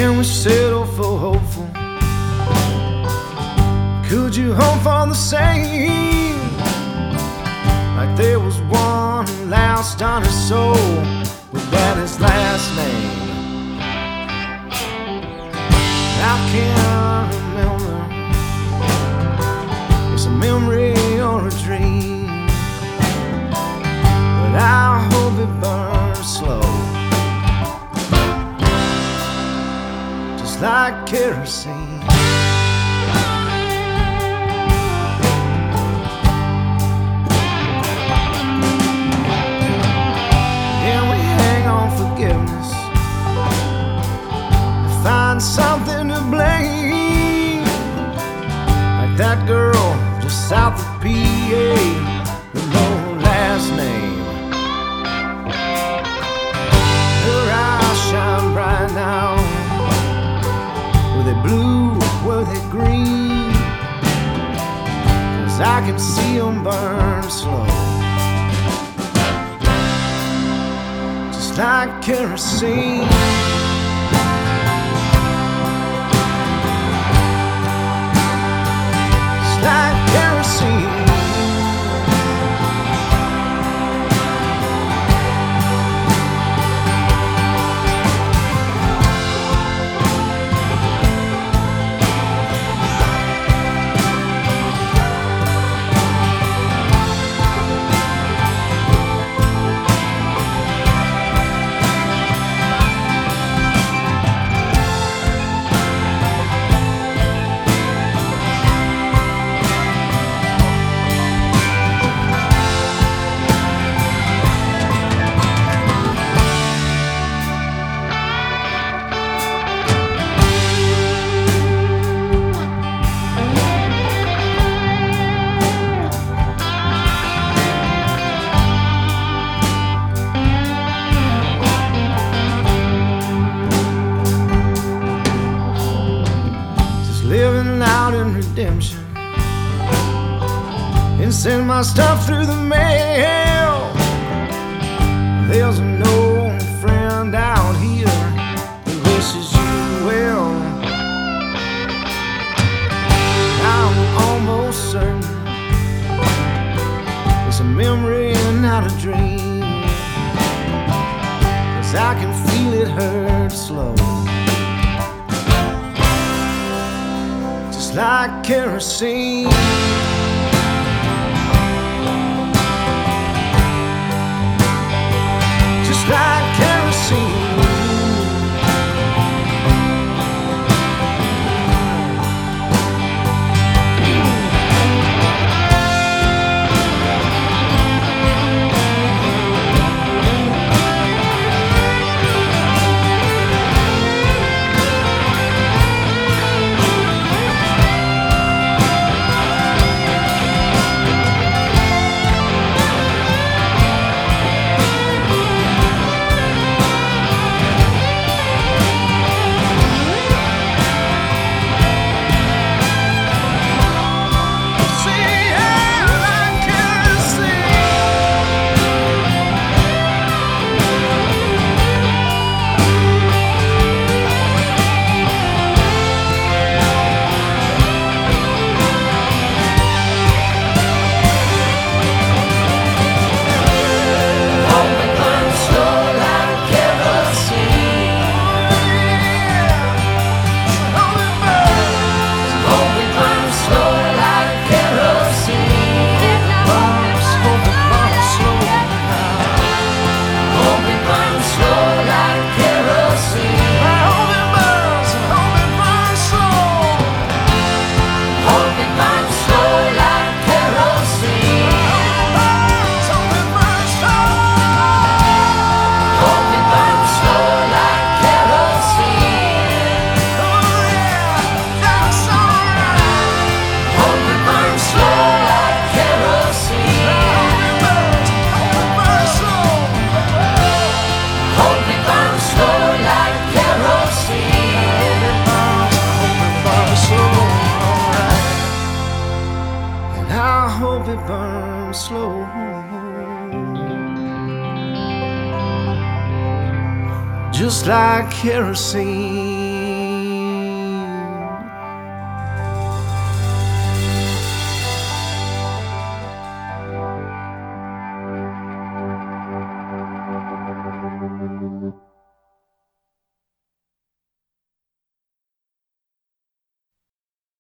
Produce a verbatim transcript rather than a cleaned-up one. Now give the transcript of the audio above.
Can we settle for hopeful? Could you hope for the same? Like there was one who lost on his soul without his last name. I can't remember. It's a memory or a dream, but I hope it burns slow, just like kerosene. Find something to blame, like that girl just south of P A with no last name. Her eyes shine bright now. Were they blue, were they green? 'Cause I can see them burn slow, just like kerosene. Like kerosene. Living out in redemption, and send my stuff through the mail. There's an old friend out here who wishes you well. I'm almost certain it's a memory and not a dream, 'cause I can feel it hurt slow, like kerosene. Just like kerosene. it burns slow, just like kerosene.